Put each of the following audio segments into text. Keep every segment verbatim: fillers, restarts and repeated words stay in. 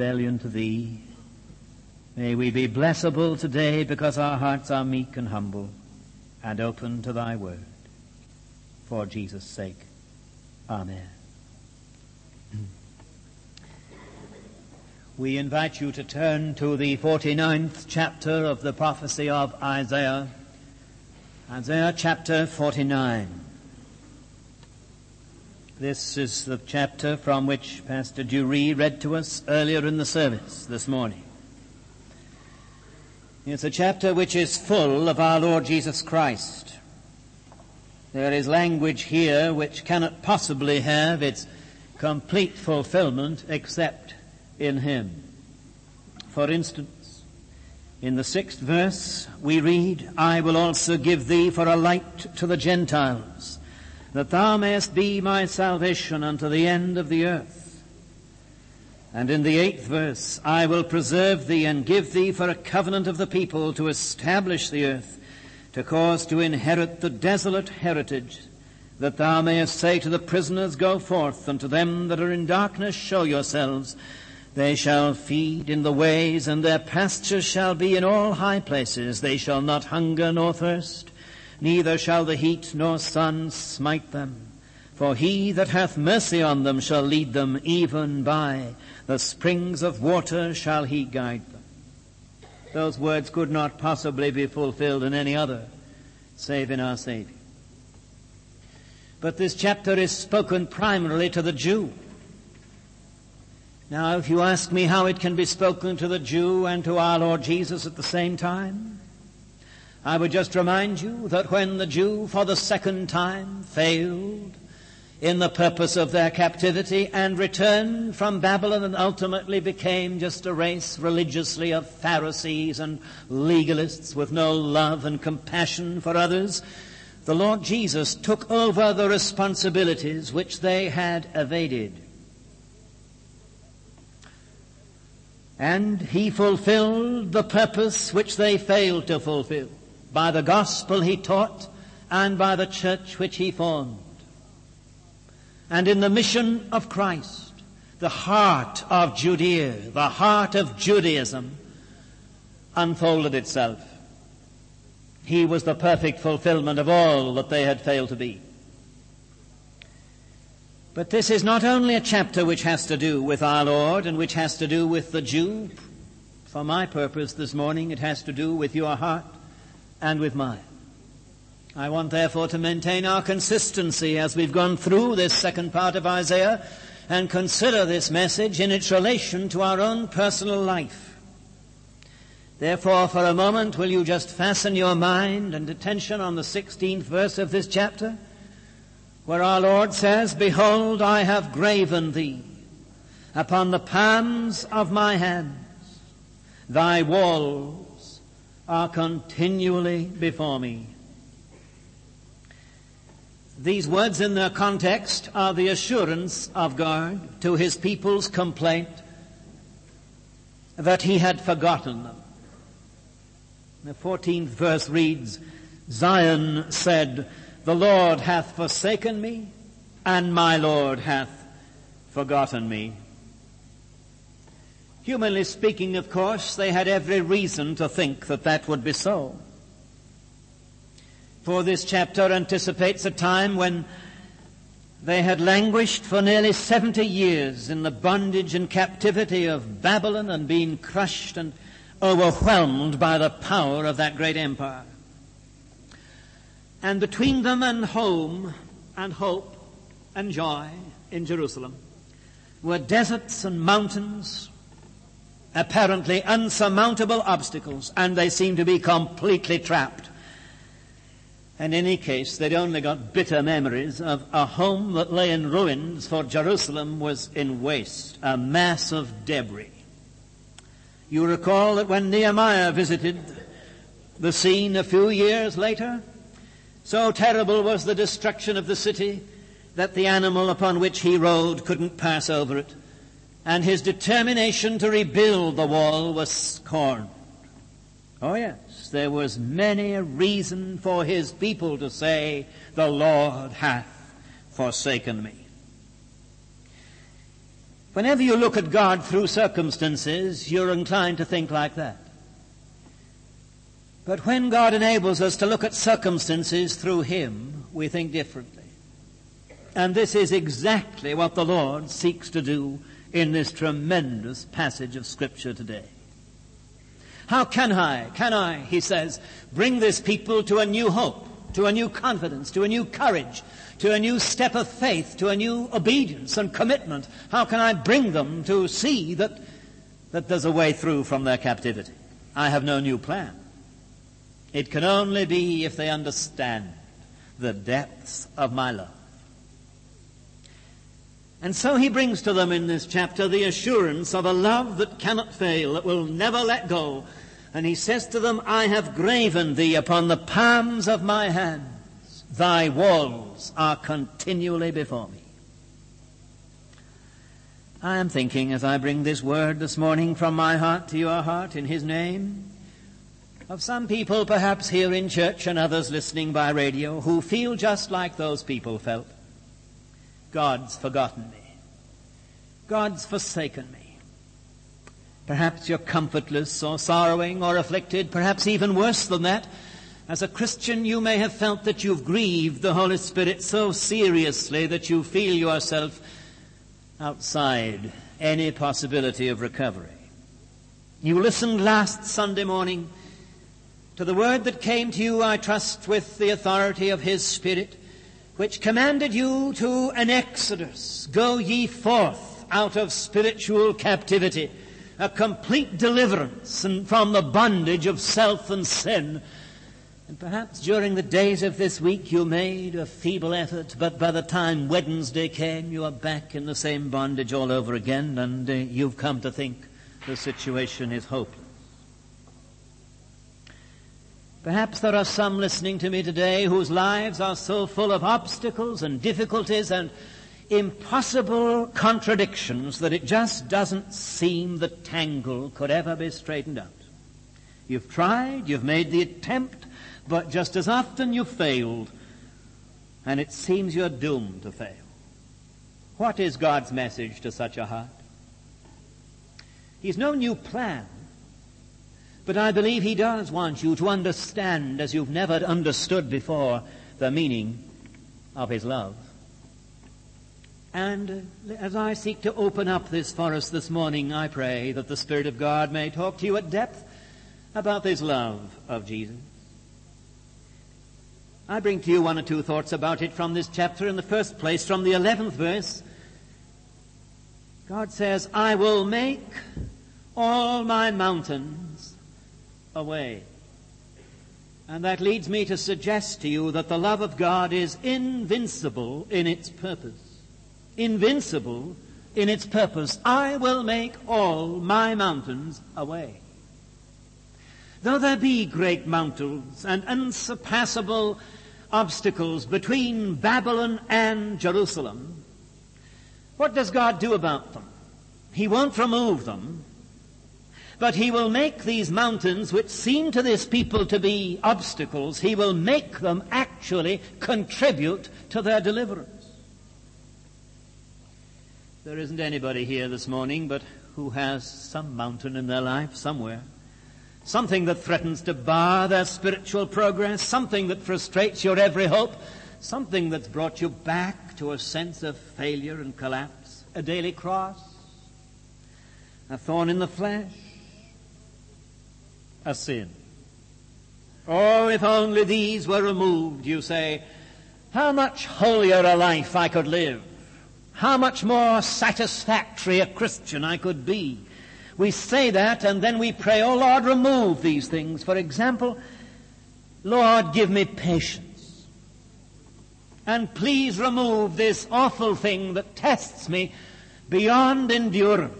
rebellion to thee. May we be blessable today because our hearts are meek and humble and open to thy word. For Jesus' sake. Amen. We invite you to turn to the forty-ninth chapter of the prophecy of Isaiah. Isaiah chapter forty-nine. This is the chapter from which Pastor Dury read to us earlier in the service this morning. It's a chapter which is full of our Lord Jesus Christ. There is language here which cannot possibly have its complete fulfillment except in him. For instance, in the sixth verse we read, I will also give thee for a light to the Gentiles, that thou mayest be my salvation unto the end of the earth. And in the eighth verse, I will preserve thee and give thee for a covenant of the people to establish the earth, to cause to inherit the desolate heritage, that thou mayest say to the prisoners, go forth, and to them that are in darkness show yourselves. They shall feed in the ways, and their pastures shall be in all high places. They shall not hunger nor thirst, neither shall the heat nor sun smite them. For he that hath mercy on them shall lead them, even by the springs of water shall he guide them. Those words could not possibly be fulfilled in any other, save in our Savior. But this chapter is spoken primarily to the Jew. Now, if you ask me how it can be spoken to the Jew and to our Lord Jesus at the same time, I would just remind you that when the Jew for the second time failed in the purpose of their captivity and returned from Babylon and ultimately became just a race religiously of Pharisees and legalists with no love and compassion for others, the Lord Jesus took over the responsibilities which they had evaded. And he fulfilled the purpose which they failed to fulfill by the gospel he taught and by the church which he formed. And in the mission of Christ, the heart of Judea, the heart of Judaism, unfolded itself. He was the perfect fulfillment of all that they had failed to be. But this is not only a chapter which has to do with our Lord and which has to do with the Jew. For my purpose this morning, it has to do with your heart and with mine. I want, therefore, to maintain our consistency as we've gone through this second part of Isaiah and consider this message in its relation to our own personal life. Therefore, for a moment, will you just fasten your mind and attention on the sixteenth verse of this chapter, where our Lord says, behold, I have graven thee upon the palms of my hands. Thy walls are continually before me. These words in their context are the assurance of God to his people's complaint that he had forgotten them. The fourteenth verse reads, Zion said, the Lord hath forsaken me, and my Lord hath forgotten me. Humanly speaking, of course, they had every reason to think that that would be so. For this chapter anticipates a time when they had languished for nearly seventy years in the bondage and captivity of Babylon and been crushed and overwhelmed by the power of that great empire. And between them and home and hope and joy in Jerusalem were deserts and mountains, apparently unsurmountable obstacles, and they seemed to be completely trapped. In any case, they'd only got bitter memories of a home that lay in ruins, for Jerusalem was in waste, a mass of debris. You recall that when Nehemiah visited the scene a few years later, so terrible was the destruction of the city that the animal upon which he rode couldn't pass over it, and his determination to rebuild the wall was scorned. Oh yes, there was many a reason for his people to say, the Lord hath forsaken me. Whenever you look at God through circumstances, you're inclined to think like that. But when God enables us to look at circumstances through Him, we think differently. And this is exactly what the Lord seeks to do in this tremendous passage of Scripture today. How can I, can I, he says, bring this people to a new hope, to a new confidence, to a new courage, to a new step of faith, to a new obedience and commitment? How can I bring them to see that, that there's a way through from their captivity? I have no new plan. It can only be if they understand the depths of my love. And so he brings to them in this chapter the assurance of a love that cannot fail, that will never let go. And he says to them, I have graven thee upon the palms of my hands. Thy walls are continually before me. I am thinking as I bring this word this morning from my heart to your heart in his name, of some people perhaps here in church and others listening by radio who feel just like those people felt. God's forgotten me. God's forsaken me. Perhaps you're comfortless or sorrowing or afflicted, perhaps even worse than that. As a Christian, you may have felt that you've grieved the Holy Spirit so seriously that you feel yourself outside any possibility of recovery. You listened last Sunday morning to the word that came to you, I trust, with the authority of His Spirit, which commanded you to an exodus. Go ye forth out of spiritual captivity, a complete deliverance and from the bondage of self and sin. And perhaps during the days of this week you made a feeble effort, but by the time Wednesday came, you are back in the same bondage all over again, and uh, you've come to think the situation is hopeless. Perhaps there are some listening to me today whose lives are so full of obstacles and difficulties and impossible contradictions that it just doesn't seem the tangle could ever be straightened out. You've tried, you've made the attempt, but just as often you've failed, and it seems you're doomed to fail. What is God's message to such a heart? He's no new plan. But I believe He does want you to understand, as you've never understood before, the meaning of His love. And as I seek to open up this for us this morning, I pray that the Spirit of God may talk to you at depth about this love of Jesus. I bring to you one or two thoughts about it from this chapter. In the first place, from the eleventh verse, God says, I will make all my mountains away. And that leads me to suggest to you that the love of God is invincible in its purpose. Invincible in its purpose. I will make all my mountains away. Though there be great mountains and unsurpassable obstacles between Babylon and Jerusalem, what does God do about them? He won't remove them, but He will make these mountains, which seem to this people to be obstacles, He will make them actually contribute to their deliverance. There isn't anybody here this morning but who has some mountain in their life somewhere. Something that threatens to bar their spiritual progress, something that frustrates your every hope, something that's brought you back to a sense of failure and collapse, a daily cross, a thorn in the flesh, a sin. Oh, if only these were removed, you say, how much holier a life I could live. How much more satisfactory a Christian I could be. We say that and then we pray, oh Lord, remove these things. For example, Lord, give me patience. And please remove this awful thing that tests me beyond endurance.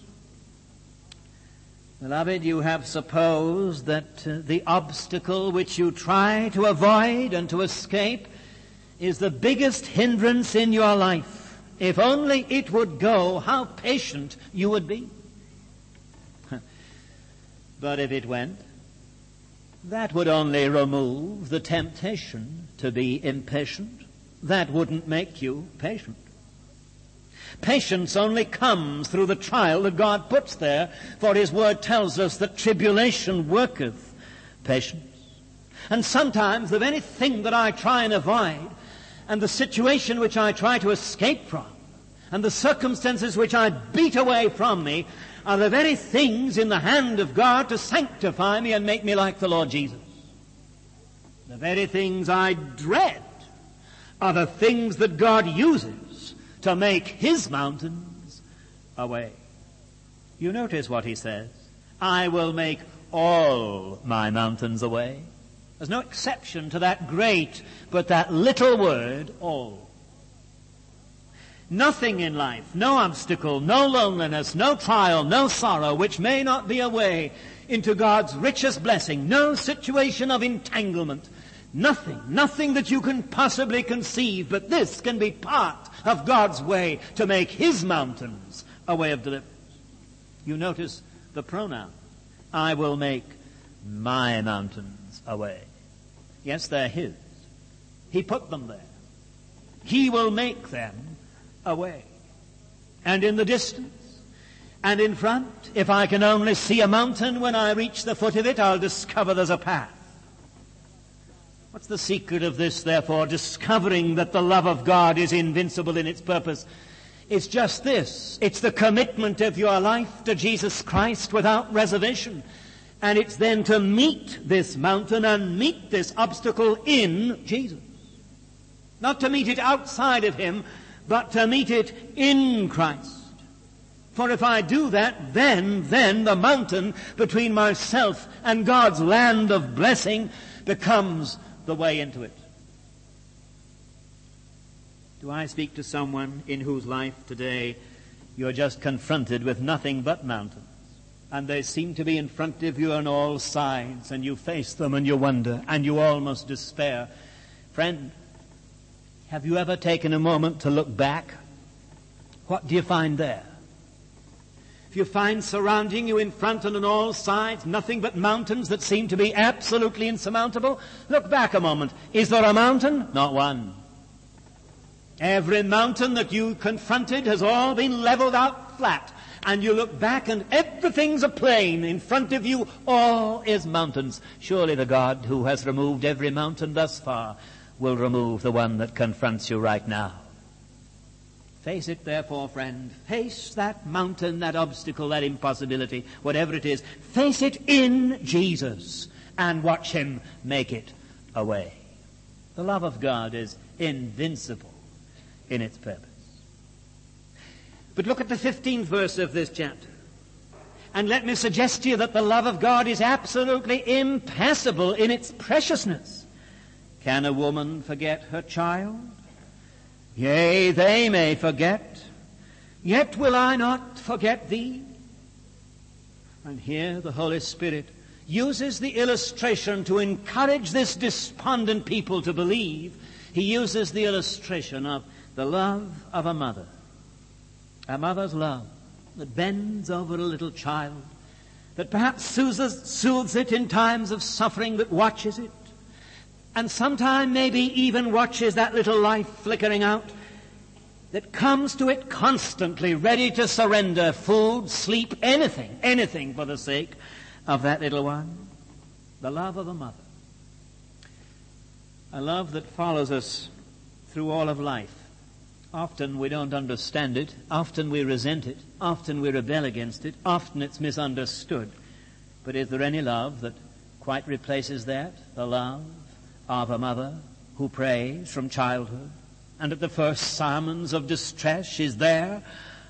Beloved, you have supposed that uh, the obstacle which you try to avoid and to escape is the biggest hindrance in your life. If only it would go, how patient you would be. But if it went, that would only remove the temptation to be impatient. That wouldn't make you patient. Patience only comes through the trial that God puts there, for his word tells us that tribulation worketh patience. And sometimes the very thing that I try and avoid, and the situation which I try to escape from, and the circumstances which I beat away from me, are the very things in the hand of God to sanctify me and make me like the Lord Jesus. The very things I dread are the things that God uses to make his mountains a way. You notice what he says. I will make all my mountains a way. There's no exception to that great, but that little word, all. Nothing in life, no obstacle, no loneliness, no trial, no sorrow, which may not be a way into God's richest blessing, no situation of entanglement, nothing, nothing that you can possibly conceive, but this can be part of God's way to make his mountains a way of deliverance. You notice the pronoun. I will make my mountains a way. Yes, they're his. He put them there. He will make them a way. And in the distance, and in front, if I can only see a mountain, when I reach the foot of it, I'll discover there's a path. What's the secret of this, therefore? Discovering that the love of God is invincible in its purpose. It's just this. It's the commitment of your life to Jesus Christ without reservation. And it's then to meet this mountain and meet this obstacle in Jesus. Not to meet it outside of him, but to meet it in Christ. For if I do that, then, then the mountain between myself and God's land of blessing becomes the way into it. Do I speak to someone in whose life today you're just confronted with nothing but mountains, and they seem to be in front of you on all sides, and you face them and you wonder and you almost despair? Friend, have you ever taken a moment to look back? What do you find there? If you find surrounding you in front and on all sides nothing but mountains that seem to be absolutely insurmountable, look back a moment. Is there a mountain? Not one. Every mountain that you confronted has all been leveled out flat. And you look back and everything's a plain. In front of you, all is mountains. Surely the God who has removed every mountain thus far will remove the one that confronts you right now. Face it, therefore, friend. Face that mountain, that obstacle, that impossibility, whatever it is. Face it in Jesus and watch him make it a way. The love of God is invincible in its purpose. But look at the fifteenth verse of this chapter. And let me suggest to you that the love of God is absolutely impassable in its preciousness. Can a woman forget her child? Yea, they may forget, yet will I not forget thee. And here the Holy Spirit uses the illustration to encourage this despondent people to believe. He uses the illustration of the love of a mother. A mother's love that bends over a little child, that perhaps soothes, soothes it in times of suffering, that watches it, and sometime maybe even watches that little life flickering out, that comes to it constantly, ready to surrender food, sleep, anything, anything for the sake of that little one. The love of a mother. A love that follows us through all of life. Often we don't understand it. Often we resent it. Often we rebel against it. Often it's misunderstood. But is there any love that quite replaces that? The love of a mother who prays from childhood, and at the first sermons of distress she's there.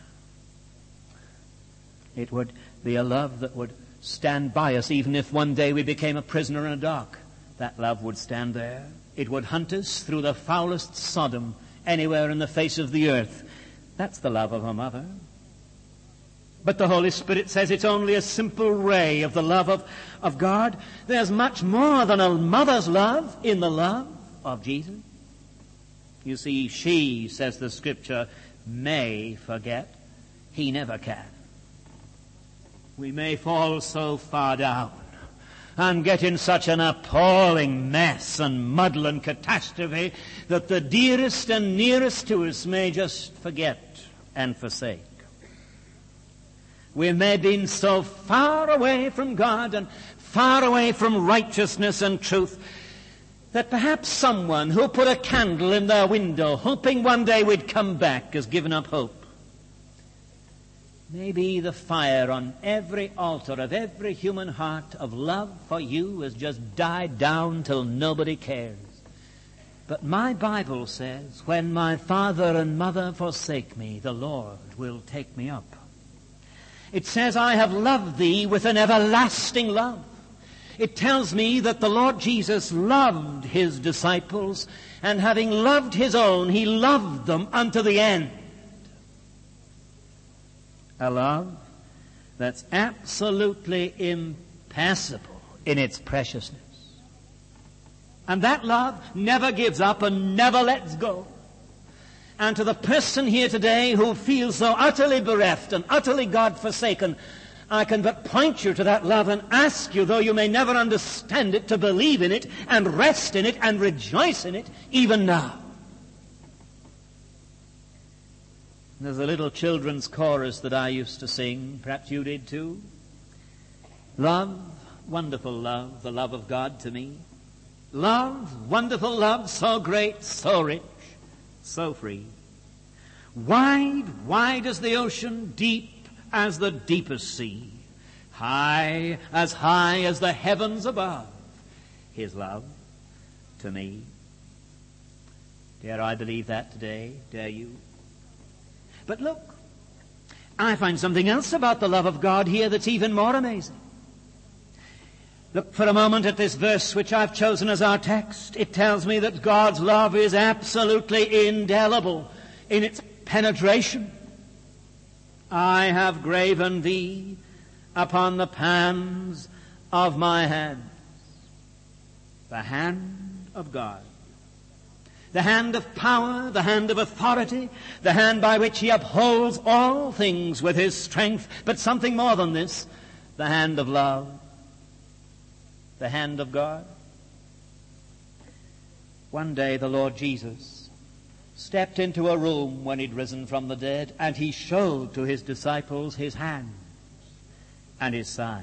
It would be a love that would stand by us even if one day we became a prisoner in a dock. That love would stand there. It would hunt us through the foulest Sodom anywhere in the face of the earth. That's the love of a mother. But the Holy Spirit says it's only a simple ray of the love of, of God. There's much more than a mother's love in the love of Jesus. You see, she, says the Scripture, may forget. He never can. We may fall so far down and get in such an appalling mess and muddle and catastrophe that the dearest and nearest to us may just forget and forsake. We may have been so far away from God and far away from righteousness and truth that perhaps someone who put a candle in their window hoping one day we'd come back has given up hope. Maybe the fire on every altar of every human heart of love for you has just died down till nobody cares. But my Bible says, when my father and mother forsake me, the Lord will take me up. It says, I have loved thee with an everlasting love. It tells me that the Lord Jesus loved his disciples, and having loved his own, he loved them unto the end. A love that's absolutely impassable in its preciousness. And that love never gives up and never lets go. And to the person here today who feels so utterly bereft and utterly God-forsaken, I can but point you to that love and ask you, though you may never understand it, to believe in it and rest in it and rejoice in it even now. There's a little children's chorus that I used to sing. Perhaps you did too. Love, wonderful love, the love of God to me. Love, wonderful love, so great, so rich, so free. Wide, wide as the ocean, deep as the deepest sea. High, as high as the heavens above. His love to me. Dare I believe that today? Dare you? But look, I find something else about the love of God here that's even more amazing. Look for a moment at this verse which I've chosen as our text. It tells me that God's love is absolutely indelible in its penetration. I have graven thee upon the palms of my hands. The hand of God. The hand of power, the hand of authority, the hand by which he upholds all things with his strength, but something more than this, the hand of love, the hand of God. One day the Lord Jesus stepped into a room when he'd risen from the dead, and he showed to his disciples his hands and his side.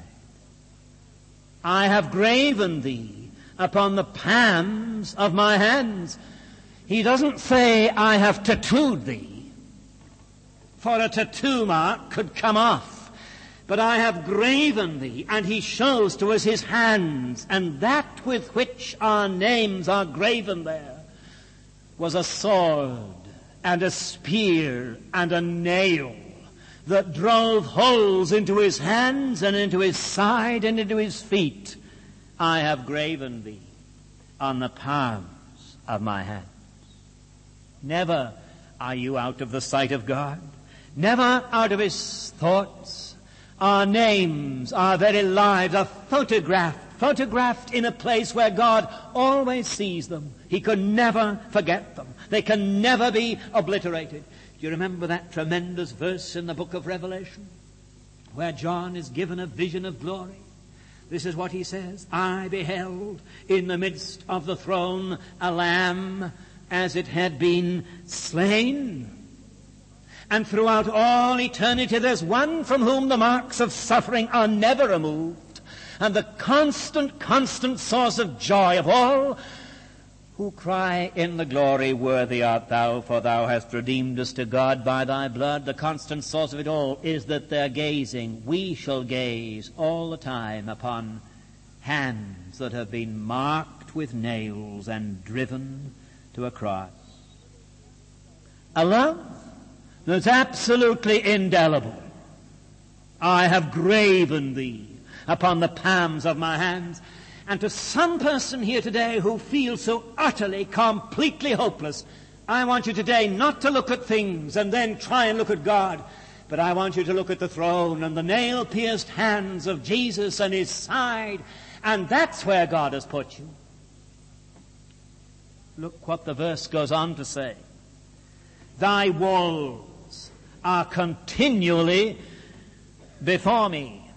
I have graven thee upon the palms of my hands. He doesn't say, I have tattooed thee, for a tattoo mark could come off. But I have graven thee, and he shows to us his hands, and that with which our names are graven there was a sword and a spear and a nail that drove holes into his hands and into his side and into his feet. I have graven thee on the palms of my hands. Never are you out of the sight of God. Never out of his thoughts. Our names, our very lives are photographed, photographed in a place where God always sees them. He can never forget them. They can never be obliterated. Do you remember that tremendous verse in the book of Revelation where John is given a vision of glory? This is what he says. I beheld in the midst of the throne a lamb as it had been slain. And throughout all eternity there's one from whom the marks of suffering are never removed, and the constant, constant source of joy of all who cry in the glory, worthy art thou, for thou hast redeemed us to God by thy blood. The constant source of it all is that they're gazing, we shall gaze all the time upon hands that have been marked with nails and driven to a cross. A love that's absolutely indelible. I have graven thee upon the palms of my hands. And to some person here today who feels so utterly, completely hopeless, I want you today not to look at things and then try and look at God, but I want you to look at the throne and the nail-pierced hands of Jesus and his side, and that's where God has put you. Look what the verse goes on to say. Thy walls are continually before me.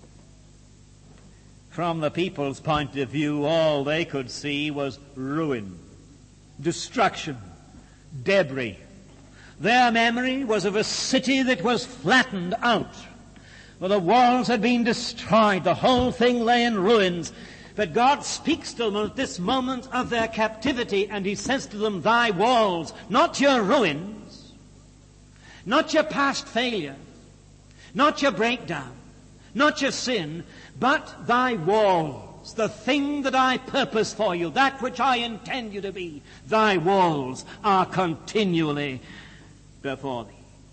From the people's point of view, all they could see was ruin, destruction, debris. Their memory was of a city that was flattened out, where the walls had been destroyed. The whole thing lay in ruins. But God speaks to them at this moment of their captivity, and he says to them, thy walls, not your ruins, not your past failure, not your breakdown, not your sin, but thy walls, the thing that I purpose for you, that which I intend you to be, thy walls are continually before thee.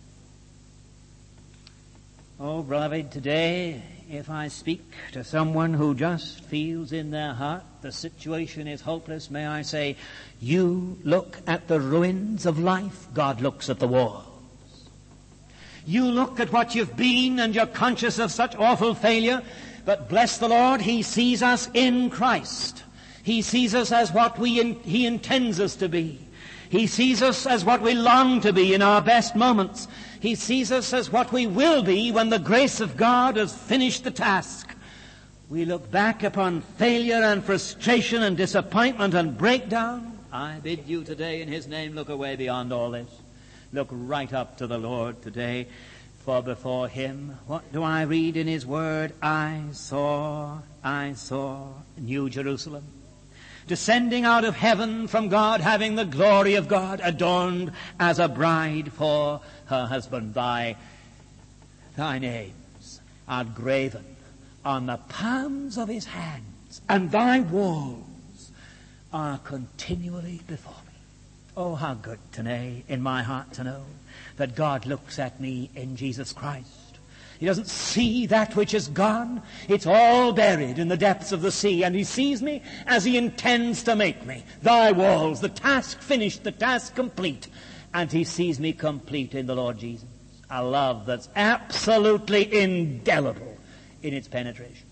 Oh, beloved, today, if I speak to someone who just feels in their heart the situation is hopeless, may I say, you look at the ruins of life, God looks at the walls. You look at what you've been and you're conscious of such awful failure, but bless the Lord, he sees us in Christ. He sees us as what we in, he intends us to be. He sees us as what we long to be in our best moments. He sees us as what we will be when the grace of God has finished the task. We look back upon failure and frustration and disappointment and breakdown. I bid you today in his name look away beyond all this. Look right up to the Lord today, for before him, what do I read in his word? I saw, I saw New Jerusalem, descending out of heaven from God, having the glory of God, adorned as a bride for her husband. Thy, thy names are graven on the palms of his hands, and thy walls are continually before me. Oh, how good today in my heart to know that God looks at me in Jesus Christ. He doesn't see that which is gone. It's all buried in the depths of the sea. And he sees me as he intends to make me. Thy walls, the task finished, the task complete. And he sees me complete in the Lord Jesus. A love that's absolutely indelible in its penetration.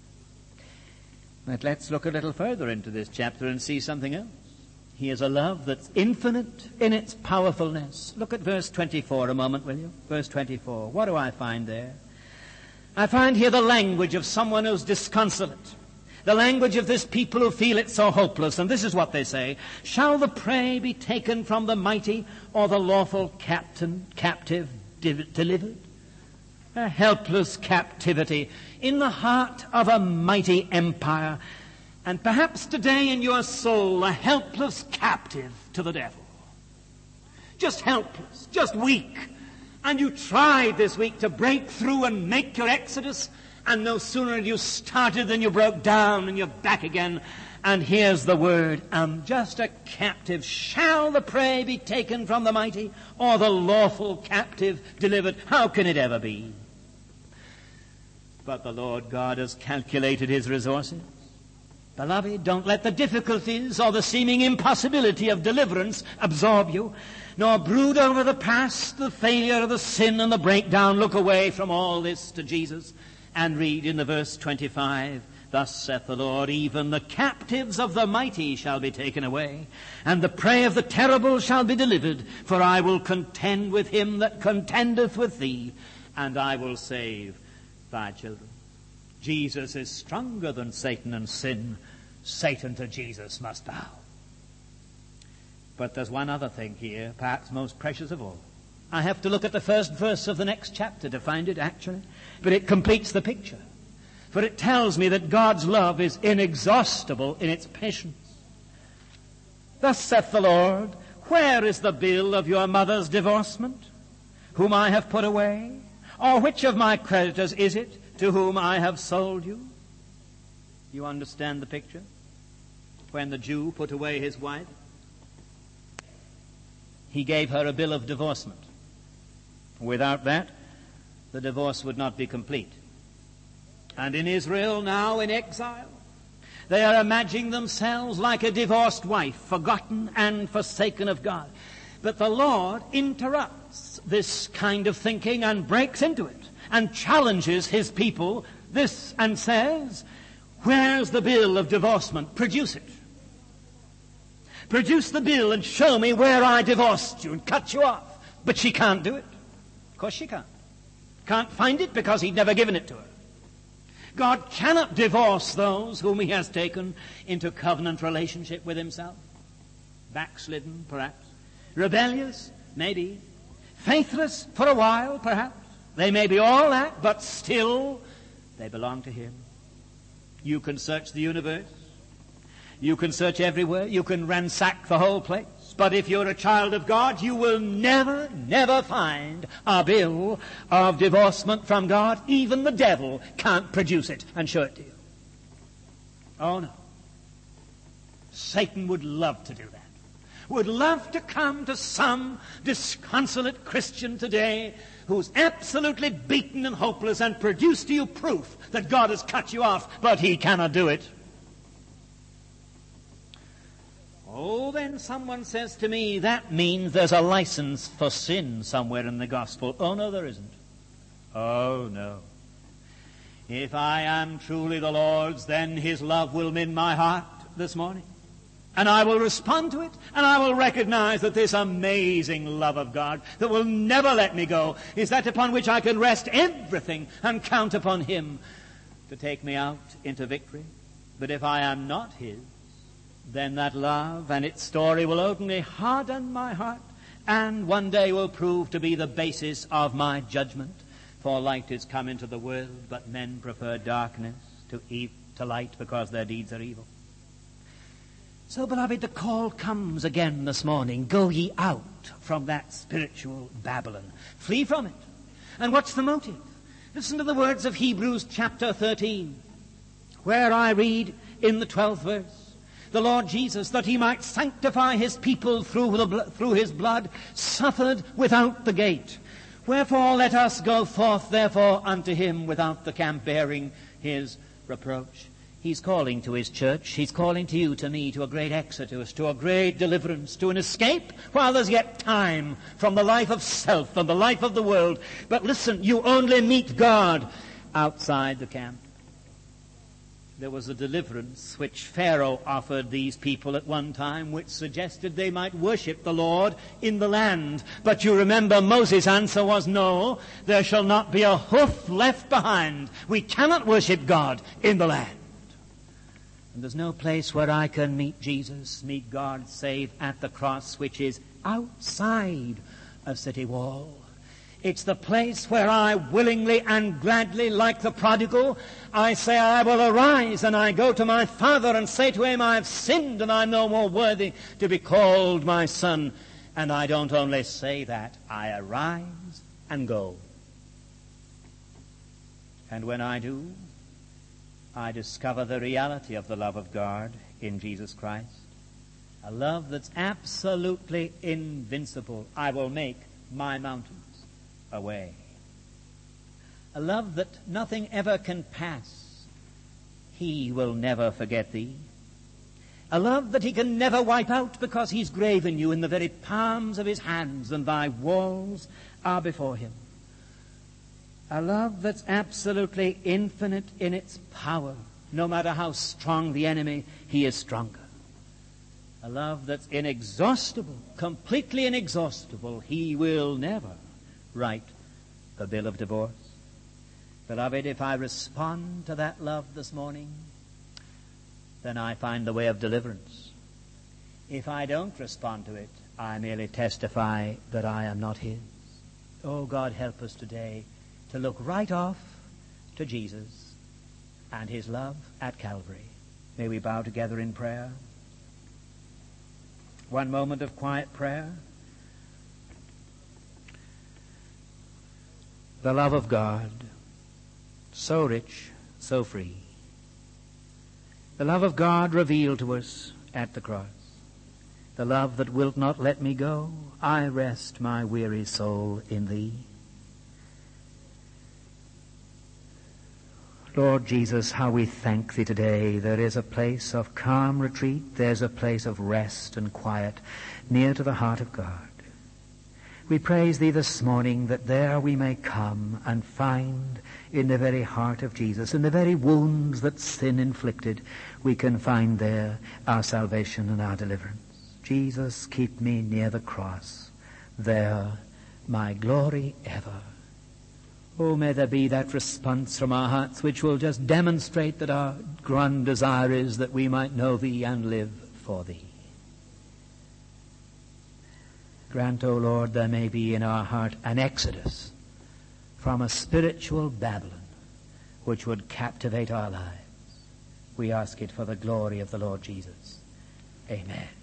But let's look a little further into this chapter and see something else. He is a love that's infinite in its powerfulness. Look at verse twenty-four a moment, will you? Verse twenty-four. What do I find there? I find here the language of someone who's disconsolate. The language of this people who feel it so hopeless. And this is what they say. Shall the prey be taken from the mighty, or the lawful captain, captive div- delivered? A helpless captivity in the heart of a mighty empire. And perhaps today in your soul, a helpless captive to the devil. Just helpless, just weak. And you tried this week to break through and make your exodus, and no sooner had you started than you broke down and you're back again. And here's the word, I'm just a captive. Shall the prey be taken from the mighty, or the lawful captive delivered? How can it ever be? But the Lord God has calculated his resources. Beloved, don't let the difficulties or the seeming impossibility of deliverance absorb you, nor brood over the past, the failure, the sin, and the breakdown. Look away from all this to Jesus and read in the verse twenty-five, thus saith the Lord, even the captives of the mighty shall be taken away, and the prey of the terrible shall be delivered, for I will contend with him that contendeth with thee, and I will save thy children. Jesus is stronger than Satan and sin. Satan to Jesus must bow. But there's one other thing here, perhaps most precious of all. I have to look at the first verse of the next chapter to find it, actually. But it completes the picture. For it tells me that God's love is inexhaustible in its patience. Thus saith the Lord, where is the bill of your mother's divorcement, whom I have put away? Or which of my creditors is it to whom I have sold you? You understand the picture? When the Jew put away his wife, he gave her a bill of divorcement. Without that, the divorce would not be complete. And in Israel, now in exile, they are imagining themselves like a divorced wife, forgotten and forsaken of God. But the Lord interrupts this kind of thinking and breaks into it and challenges his people this and says, where's the bill of divorcement? Produce it. Produce the bill and show me where I divorced you and cut you off. But she can't do it. Of course she can't. Can't find it because he'd never given it to her. God cannot divorce those whom he has taken into covenant relationship with himself. Backslidden, perhaps. Rebellious, maybe. faithless for a while, perhaps. They may be all that, but still they belong to him. You can search the universe. You can search everywhere. You can ransack the whole place. But if you're a child of God, you will never, never find a bill of divorcement from God. Even the devil can't produce it and show it to you. Oh, no. Satan would love to do that. Would love to come to some disconsolate Christian today who's absolutely beaten and hopeless and produce to you proof that God has cut you off, but he cannot do it. Oh, then someone says to me, that means there's a license for sin somewhere in the gospel. Oh, no, there isn't. Oh, no. If I am truly the Lord's, then his love will win my heart this morning. And I will respond to it, and I will recognize that this amazing love of God that will never let me go is that upon which I can rest everything and count upon him to take me out into victory. But if I am not his, then that love and its story will only harden my heart and one day will prove to be the basis of my judgment. For light is come into the world, but men prefer darkness to, e- to light because their deeds are evil. So, beloved, the call comes again this morning. Go ye out from that spiritual Babylon. Flee from it. And what's the motive? Listen to the words of Hebrews chapter thirteen, where I read in the twelfth verse, the Lord Jesus, that he might sanctify his people through, the bl- through his blood, suffered without the gate. Wherefore let us go forth therefore unto him without the camp, bearing his reproach. He's calling to his church. He's calling to you, to me, to a great exodus, to a great deliverance, to an escape while there's yet time from the life of self and the life of the world. But listen, you only meet God outside the camp. There was a deliverance which Pharaoh offered these people at one time, which suggested they might worship the Lord in the land. But you remember Moses' answer was, no, there shall not be a hoof left behind. We cannot worship God in the land. And there's no place where I can meet Jesus, meet God, save at the cross, which is outside a city wall. It's the place where I willingly and gladly, like the prodigal, I say, I will arise, and I go to my father and say to him, I have sinned and I'm no more worthy to be called my son. And I don't only say that, I arise and go. And when I do, I discover the reality of the love of God in Jesus Christ. A love that's absolutely invincible. I will make my mountains away. A love that nothing ever can pass. He will never forget thee. A love that he can never wipe out because he's graven you in the very palms of his hands and thy walls are before him. A love that's absolutely infinite in its power. No matter how strong the enemy, he is stronger. A love that's inexhaustible, completely inexhaustible. He will never write the bill of divorce. Beloved, if I respond to that love this morning, then I find the way of deliverance. If I don't respond to it, I merely testify that I am not his. Oh, God, help us today to look right off to Jesus and his love at Calvary. May we bow together in prayer. One moment of quiet prayer. The love of God, so rich, so free. The love of God revealed to us at the cross. The love that wilt not let me go. I rest my weary soul in thee. Lord Jesus, how we thank thee today. There is a place of calm retreat. There's a place of rest and quiet near to the heart of God. We praise thee this morning that there we may come and find in the very heart of Jesus, in the very wounds that sin inflicted, we can find there our salvation and our deliverance. Jesus, keep me near the cross, there my glory ever. Oh, may there be that response from our hearts which will just demonstrate that our grand desire is that we might know thee and live for thee. Grant, O Lord, there may be in our heart an exodus from a spiritual Babylon which would captivate our lives. We ask it for the glory of the Lord Jesus. Amen.